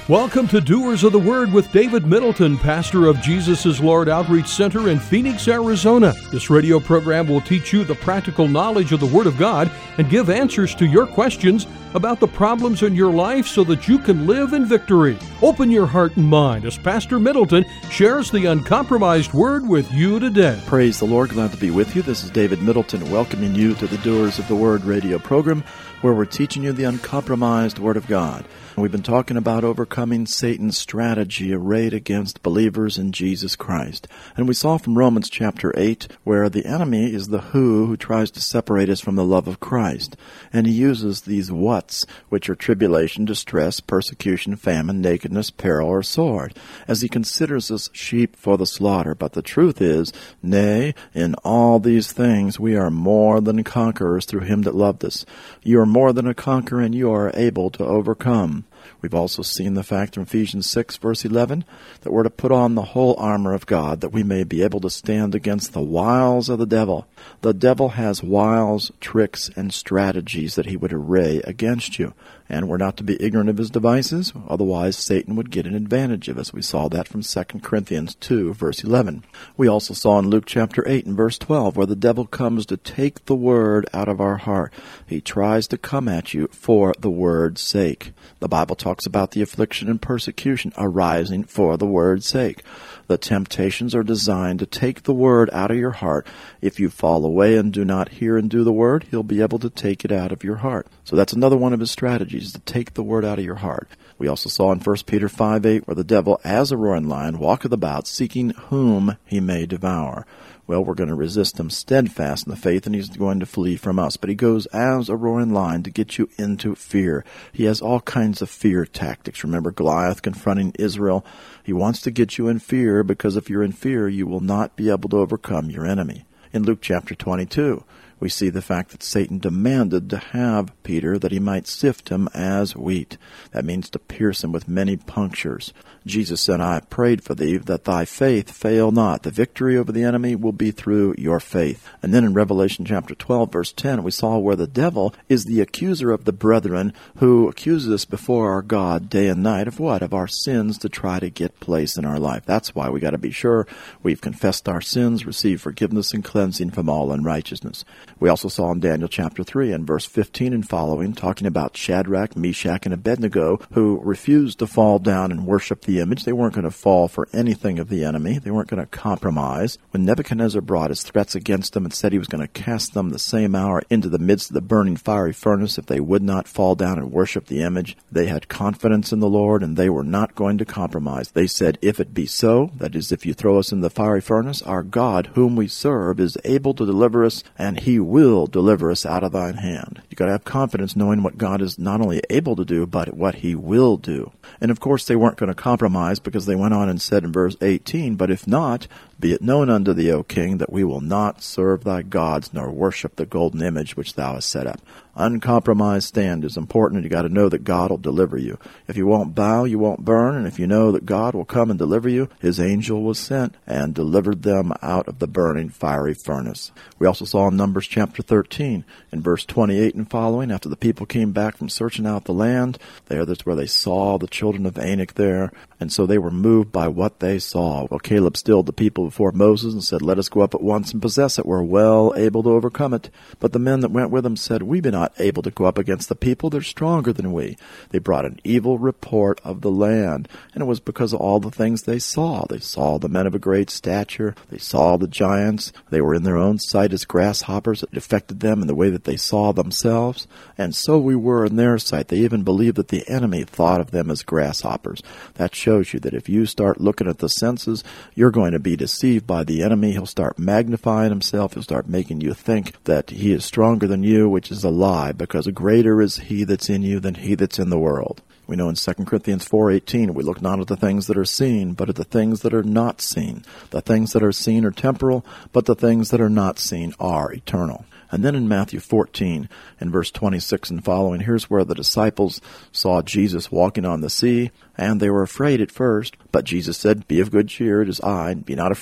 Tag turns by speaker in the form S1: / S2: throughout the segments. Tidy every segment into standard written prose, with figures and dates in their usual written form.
S1: Welcome to Doers of the Word with David Middleton, pastor of Jesus is Lord Outreach Center in Phoenix, Arizona. This radio program will teach you the practical knowledge of the Word of God and give answers to your questions about the problems in your life so that you can live in victory. Open your heart and mind as Pastor Middleton shares the uncompromised Word with you today.
S2: Praise the Lord. Glad to be with you. This is David Middleton welcoming you to the Doers of the Word radio program, where we're teaching you the uncompromised Word of God. We've been talking about overcoming Satan's strategy arrayed against believers in Jesus Christ. And we saw from Romans chapter 8 where the enemy is the who tries to separate us from the love of Christ. And he uses these whats, which are tribulation, distress, persecution, famine, nakedness, peril, or sword, as he considers us sheep for the slaughter. But the truth is, nay, in all these things we are more than conquerors through him that loved us. You are more than a conqueror, and you are able to overcome. We've also seen the fact in Ephesians 6, verse 11, that we're to put on the whole armor of God, that we may be able to stand against the wiles of the devil. The devil has wiles, tricks, and strategies that he would array against you. And we're not to be ignorant of his devices, otherwise Satan would get an advantage of us. We saw that from 2 Corinthians 2, verse 11. We also saw in Luke chapter 8 and verse 12, where the devil comes to take the word out of our heart. He tries to come at you for the word's sake. The Bible talks about the affliction and persecution arising for the word's sake. The temptations are designed to take the word out of your heart. If you fall away and do not hear and do the word, he'll be able to take it out of your heart. So that's another one of his strategies, to take the word out of your heart. We also saw in 1 Peter 5:8, where the devil, as a roaring lion, walketh about, seeking whom he may devour. Well, we're going to resist him steadfast in the faith, and he's going to flee from us. But he goes as a roaring lion to get you into fear. He has all kinds of fear tactics. Remember Goliath confronting Israel? He wants to get you in fear, because if you're in fear, you will not be able to overcome your enemy. In Luke chapter 22, we see the fact that Satan demanded to have Peter that he might sift him as wheat. That means to pierce him with many punctures. Jesus said, I prayed for thee that thy faith fail not. The victory over the enemy will be through your faith. And then in Revelation chapter 12, verse 10, we saw where the devil is the accuser of the brethren, who accuses us before our God day and night of what? Of our sins, to try to get place in our life. That's why we got to be sure we've confessed our sins, received forgiveness and cleansing from all unrighteousness. We also saw in Daniel chapter 3 and verse 15 and following, talking about Shadrach, Meshach, and Abednego, who refused to fall down and worship the image. They weren't going to fall for anything of the enemy. They weren't going to compromise. When Nebuchadnezzar brought his threats against them and said he was going to cast them the same hour into the midst of the burning fiery furnace if they would not fall down and worship the image, they had confidence in the Lord, and they were not going to compromise. They said, if it be so, that is, if you throw us in the fiery furnace, our God, whom we serve, is able to deliver us, and he will deliver us out of thine hand. You've got to have confidence knowing what God is not only able to do, but what he will do. And of course, they weren't going to compromise, because they went on and said in verse 18, but if not, be it known unto thee, O king, that we will not serve thy gods, nor worship the golden image which thou hast set up. Uncompromised stand is important. You got to know that God will deliver you. If you won't bow, you won't burn. And if you know that God will come and deliver you, his angel was sent and delivered them out of the burning fiery furnace. We also saw in Numbers chapter 13, in verse 28 and following, after the people came back from searching out the land, that's where they saw the children of Anak there. And so they were moved by what they saw. Well, Caleb stilled the people before Moses and said, let us go up at once and possess it. We're well able to overcome it. But the men that went with him said, we be not able to go up against the people. They're stronger than we. They brought an evil report of the land. And it was because of all the things they saw. They saw the men of a great stature. They saw the giants. They were in their own sight as grasshoppers. It affected them in the way that they saw themselves. And so we were in their sight. They even believed that the enemy thought of them as grasshoppers. That shows you that if you start looking at the senses, you're going to be deceived by the enemy. He'll start magnifying himself. He'll start making you think that he is stronger than you, which is a lie, because greater is he that's in you than he that's in the world. We know in 2 Corinthians 4:18, we look not at the things that are seen, but at the things that are not seen. The things that are seen are temporal, but the things that are not seen are eternal. And then in Matthew 14, in verse 26 and following, here's where the disciples saw Jesus walking on the sea, and they were afraid at first. But Jesus said, be of good cheer, it is I, be not afraid.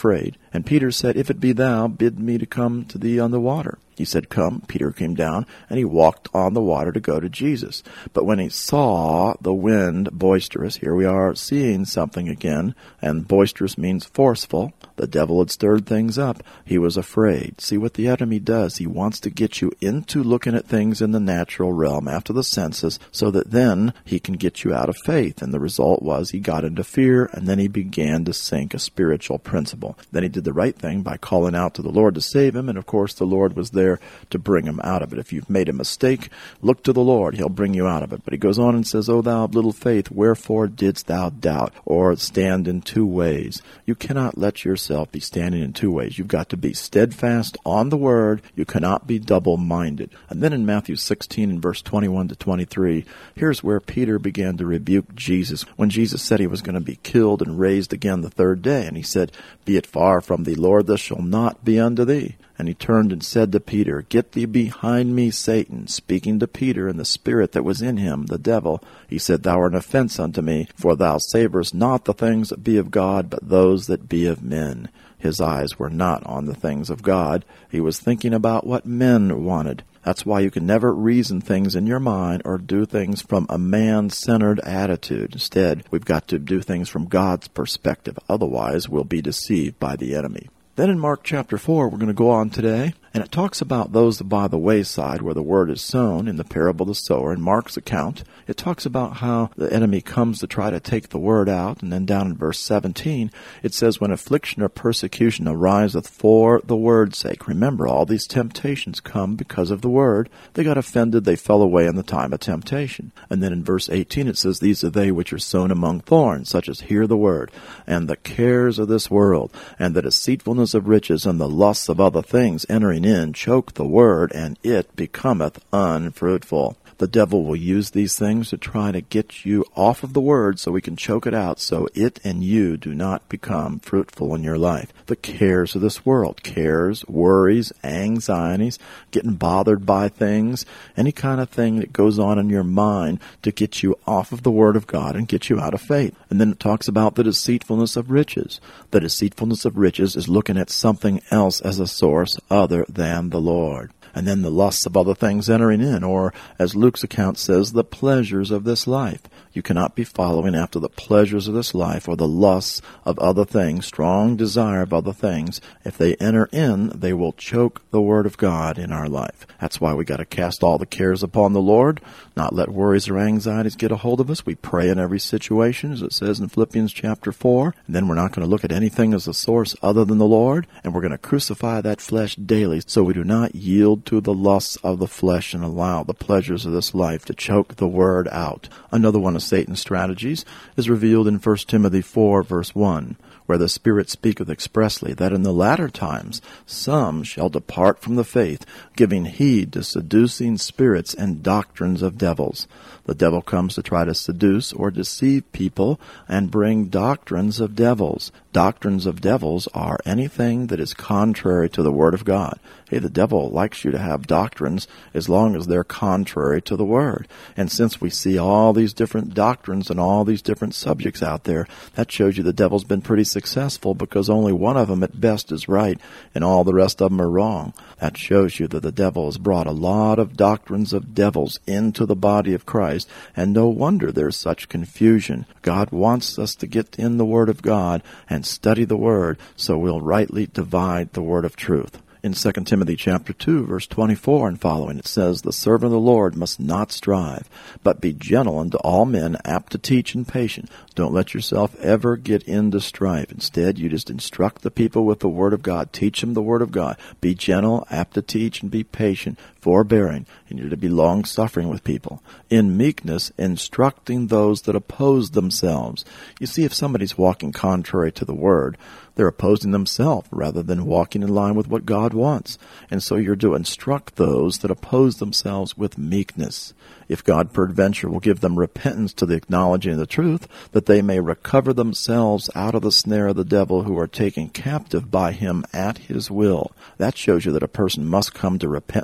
S2: And Peter said, If it be thou, bid me to come to thee on the water. He said, Come. Peter came down, and he walked on the water to go to Jesus. But when he saw the wind boisterous, here we are seeing something again, and boisterous means forceful. The devil had stirred things up. He was afraid. See what the enemy does. He wants to get you into looking at things in the natural realm after the senses, so that then he can get you out of faith. And the result was he got into fear, and then he began to sink a spiritual principle. Then he did the right thing by calling out to the Lord to save him, and of course the Lord was there to bring him out of it. If you've made a mistake, look to the Lord. He'll bring you out of it. But he goes on and says, O thou of little faith, wherefore didst thou doubt, or stand in two ways? You cannot let yourself be standing in two ways. You've got to be steadfast on the word. You cannot be double-minded. And then in Matthew 16 and verse 21 to 23, here's where Peter began to rebuke Jesus when Jesus said he was going to be killed and raised again the third day. And he said, Be it far from thee, Lord, this shall not be unto thee. And he turned and said to Peter, Get thee behind me, Satan, speaking to Peter and the spirit that was in him, the devil. He said, Thou art an offense unto me, for thou savorest not the things that be of God, but those that be of men. His eyes were not on the things of God. He was thinking about what men wanted. That's why you can never reason things in your mind or do things from a man-centered attitude. Instead, we've got to do things from God's perspective. Otherwise, we'll be deceived by the enemy. Then in Mark chapter 4, we're going to go on today, and it talks about those that by the wayside where the word is sown in the parable of the sower. In Mark's account, it talks about how the enemy comes to try to take the word out. And then down in verse 17, it says, When affliction or persecution ariseth for the word's sake. Remember, all these temptations come because of the word. They got offended, they fell away in the time of temptation. And then in verse 18, it says, These are they which are sown among thorns, such as hear the word, and the cares of this world, and the deceitfulness of riches, and the lusts of other things entering in, choke the word, and it becometh unfruitful. The devil will use these things to try to get you off of the word so we can choke it out so it and you do not become fruitful in your life. The cares of this world, cares, worries, anxieties, getting bothered by things, any kind of thing that goes on in your mind to get you off of the word of God and get you out of faith. And then it talks about the deceitfulness of riches. The deceitfulness of riches is looking at something else as a source other than the Lord. And then the lusts of other things entering in, or as Luke's account says, the pleasures of this life. You cannot be following after the pleasures of this life or the lusts of other things, strong desire of other things. If they enter in, they will choke the word of God in our life. That's why we got to cast all the cares upon the Lord, not let worries or anxieties get a hold of us. We pray in every situation, as it says in Philippians chapter 4. And then we're not going to look at anything as a source other than the Lord. And we're going to crucify that flesh daily so we do not yield to the lusts of the flesh and allow the pleasures of this life to choke the word out. Another one of Satan's strategies is revealed in 1 Timothy 4, verse 1, where the Spirit speaketh expressly that in the latter times some shall depart from the faith, giving heed to seducing spirits and doctrines of devils. The devil comes to try to seduce or deceive people and bring doctrines of devils. Doctrines of devils are anything that is contrary to the Word of God. Hey, the devil likes you to have doctrines as long as they're contrary to the Word. And since we see all these different doctrines and all these different subjects out there, that shows you the devil's been pretty successful because only one of them at best is right and all the rest of them are wrong. That shows you that the devil has brought a lot of doctrines of devils into the body of Christ, and no wonder there's such confusion. God wants us to get in the Word of God and study the Word so we'll rightly divide the Word of truth. In 2 Timothy chapter 2, verse 24 and following, it says, The servant of the Lord must not strive, but be gentle unto all men, apt to teach and patient. Don't let yourself ever get into strife. Instead, you just instruct the people with the Word of God. Teach them the Word of God. Be gentle, apt to teach, and be patient, forbearing, and you're to be long-suffering with people. In meekness, instructing those that oppose themselves. You see, if somebody's walking contrary to the Word, they're opposing themselves rather than walking in line with what God wants. And so you're to instruct those that oppose themselves with meekness. If God peradventure will give them repentance to the acknowledging of the truth, that they may recover themselves out of the snare of the devil who are taken captive by him at his will. That shows you that a person must come to repentance, which is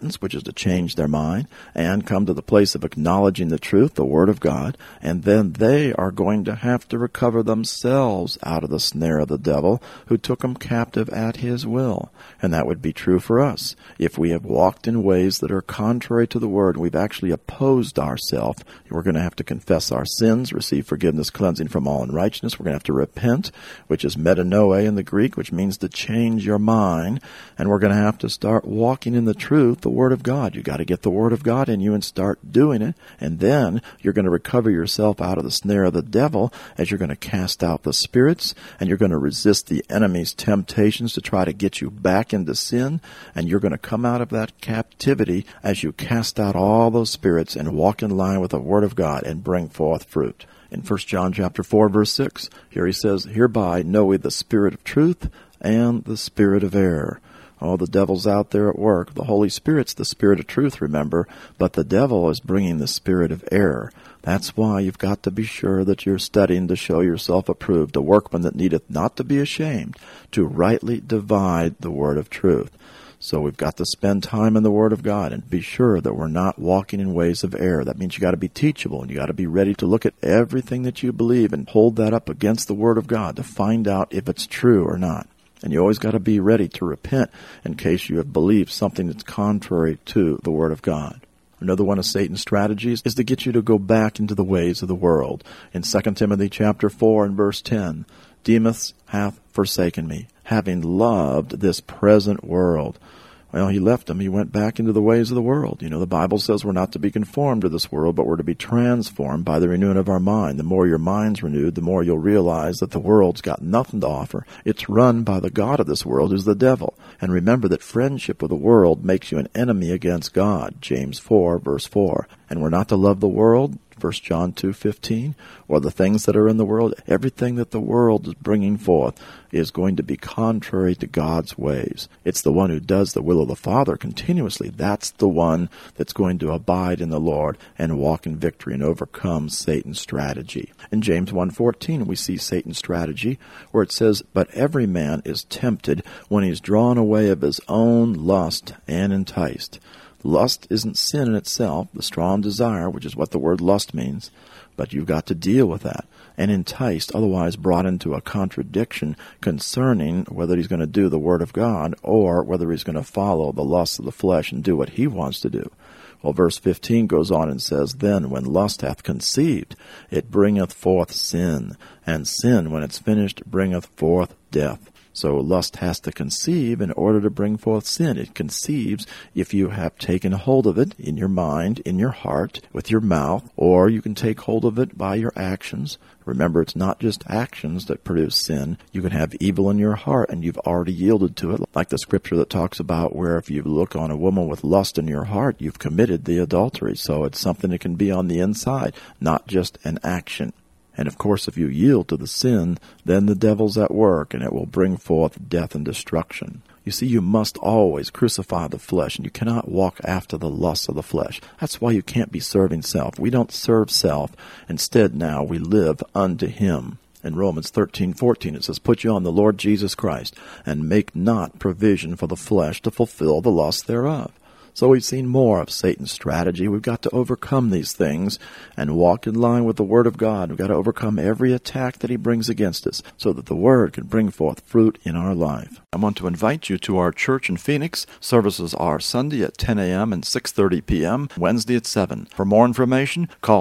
S2: to change their mind and come to the place of acknowledging the truth, the Word of God, and then they are going to have to recover themselves out of the snare of the devil who took them captive at his will. And that would be true for us. If we have walked in ways that are contrary to the Word, we've actually opposed ourselves, we're going to have to confess our sins, receive forgiveness, cleansing from all unrighteousness. We're going to have to repent, which is metanoia in the Greek, which means to change your mind. And we're going to have to start walking in the truth, the Word of God. You got to get the Word of God in you and start doing it. And then you're going to recover yourself out of the snare of the devil as you're going to cast out the spirits, and you're going to resist the enemy's temptations to try to get you back into sin. And you're going to come out of that captivity as you cast out all those spirits and walk in line with the Word of God and bring forth fruit. In 1 John chapter 4, verse 6, here he says, "Hereby know we the spirit of truth and the spirit of error." Oh, the devil's out there at work. The Holy Spirit's the spirit of truth, remember, but the devil is bringing the spirit of error. That's why you've got to be sure that you're studying to show yourself approved, a workman that needeth not to be ashamed, to rightly divide the word of truth. So we've got to spend time in the Word of God and be sure that we're not walking in ways of error. That means you got to be teachable, and you got to be ready to look at everything that you believe and hold that up against the Word of God to find out if it's true or not. And you always got to be ready to repent in case you have believed something that's contrary to the Word of God. Another one of Satan's strategies is to get you to go back into the ways of the world. In 2 Timothy chapter 4 and verse 10, "Demas hath forsaken me, having loved this present world." Well, he left him. He went back into the ways of the world. You know, the Bible says we're not to be conformed to this world, but we're to be transformed by the renewing of our mind. The more your mind's renewed, the more you'll realize that the world's got nothing to offer. It's run by the god of this world, who's the devil. And remember that friendship with the world makes you an enemy against God, James 4, verse 4. And we're not to love the world, 1 John 2:15, or the things that are in the world. Everything that the world is bringing forth is going to be contrary to God's ways. It's the one who does the will of the Father continuously. That's the one that's going to abide in the Lord and walk in victory and overcome Satan's strategy. In James 1:14, we see Satan's strategy where it says, "But every man is tempted when he's drawn away of his own lust and enticed." Lust isn't sin in itself, the strong desire, which is what the word lust means, but you've got to deal with that. And enticed, otherwise brought into a contradiction concerning whether he's going to do the Word of God or whether he's going to follow the lusts of the flesh and do what he wants to do. Well, verse 15 goes on and says, "Then when lust hath conceived, it bringeth forth sin, and sin, when it's finished, bringeth forth death." So lust has to conceive in order to bring forth sin. It conceives if you have taken hold of it in your mind, in your heart, with your mouth, or you can take hold of it by your actions. Remember, it's not just actions that produce sin. You can have evil in your heart, and you've already yielded to it, like the scripture that talks about where if you look on a woman with lust in your heart, you've committed the adultery. So it's something that can be on the inside, not just an action. And of course, if you yield to the sin, then the devil's at work, and it will bring forth death and destruction. You see, you must always crucify the flesh, and you cannot walk after the lusts of the flesh. That's why you can't be serving self. We don't serve self. Instead, now we live unto Him. In Romans 13:14, it says, "Put you on the Lord Jesus Christ, and make not provision for the flesh to fulfill the lust thereof." So we've seen more of Satan's strategy. We've got to overcome these things and walk in line with the Word of God. We've got to overcome every attack that he brings against us so that the Word can bring forth fruit in our life. I want to invite you to our church in Phoenix. Services are Sunday at 10 a.m. and 6:30 p.m., Wednesday at 7. For more information, call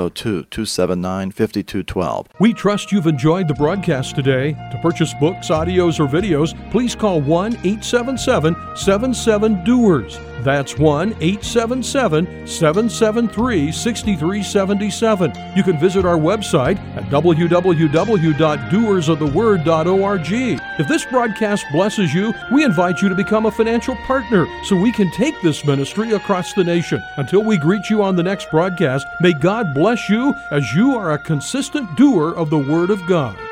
S2: 602-279-5212.
S1: We trust you've enjoyed the broadcast today. To purchase books, audios, or videos, please call 1-877-77-DOERS. That's 1-877-773-6377. You can visit our website at www.doersoftheword.org. If this broadcast blesses you, we invite you to become a financial partner so we can take this ministry across the nation. Until we greet you on the next broadcast, may God bless you as you are a consistent doer of the Word of God.